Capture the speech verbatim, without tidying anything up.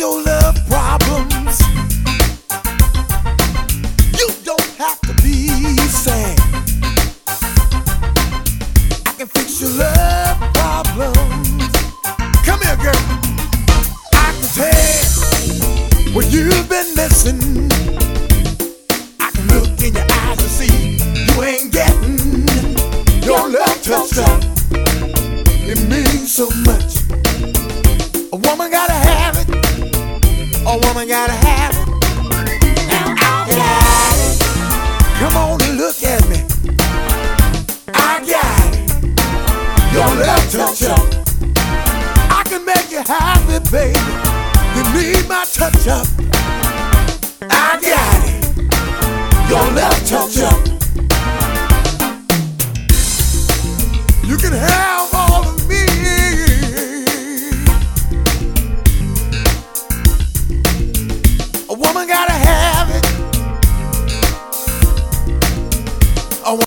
your love problems. You don't have to be sad. I can fix your love problems. Come here, girl. I can tell what you've been missing. I can look in your eyes and see you ain't getting your love touched up. It means so much. A woman gotta have it. A woman gotta have it. Now I got it. Come on and look at me. I got it. Your love touch up. I can make you happy, baby. You need my touch up. I got it. Your love touch up. You can have all of me. A woman gotta have